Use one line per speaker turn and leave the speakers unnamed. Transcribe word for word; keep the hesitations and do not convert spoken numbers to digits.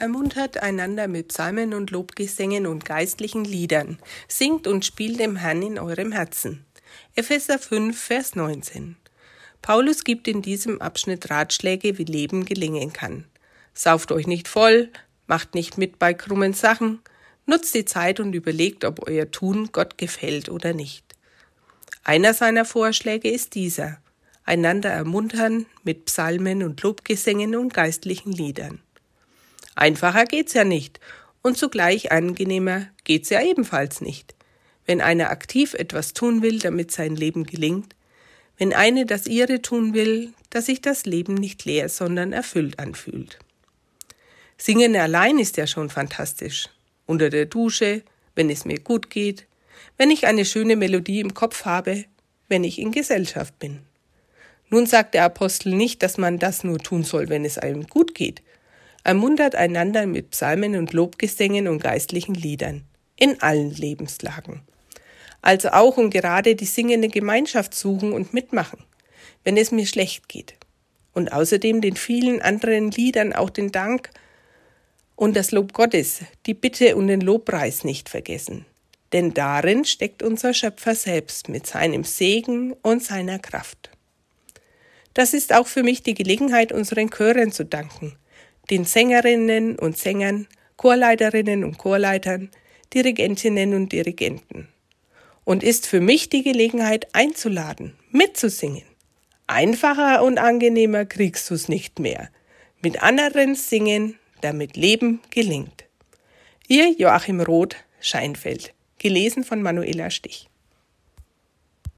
Ermuntert einander mit Psalmen und Lobgesängen und geistlichen Liedern. Singt und spielt dem Herrn in eurem Herzen. Epheser fünf, Vers neunzehn. Paulus gibt in diesem Abschnitt Ratschläge, wie Leben gelingen kann. Sauft euch nicht voll, macht nicht mit bei krummen Sachen, nutzt die Zeit und überlegt, ob euer Tun Gott gefällt oder nicht. Einer seiner Vorschläge ist dieser: einander ermuntern mit Psalmen und Lobgesängen und geistlichen Liedern. Einfacher geht's ja nicht und zugleich angenehmer geht's ja ebenfalls nicht. Wenn einer aktiv etwas tun will, damit sein Leben gelingt, wenn eine das ihre tun will, dass sich das Leben nicht leer, sondern erfüllt anfühlt. Singen allein ist ja schon fantastisch. Unter der Dusche, wenn es mir gut geht, wenn ich eine schöne Melodie im Kopf habe, wenn ich in Gesellschaft bin. Nun sagt der Apostel nicht, dass man das nur tun soll, wenn es einem gut geht. Ermuntert einander mit Psalmen und Lobgesängen und geistlichen Liedern. In allen Lebenslagen. Also auch und gerade die singende Gemeinschaft suchen und mitmachen, wenn es mir schlecht geht. Und außerdem den vielen anderen Liedern auch den Dank und das Lob Gottes, die Bitte und den Lobpreis nicht vergessen. Denn darin steckt unser Schöpfer selbst mit seinem Segen und seiner Kraft. Das ist auch für mich die Gelegenheit, unseren Chören zu danken, den Sängerinnen und Sängern, Chorleiterinnen und Chorleitern, Dirigentinnen und Dirigenten. Und ist für mich die Gelegenheit einzuladen, mitzusingen. Einfacher und angenehmer kriegst du's nicht mehr. Mit anderen singen, damit Leben gelingt. Ihr Joachim Roth, Scheinfeld. Gelesen von Manuela Stich.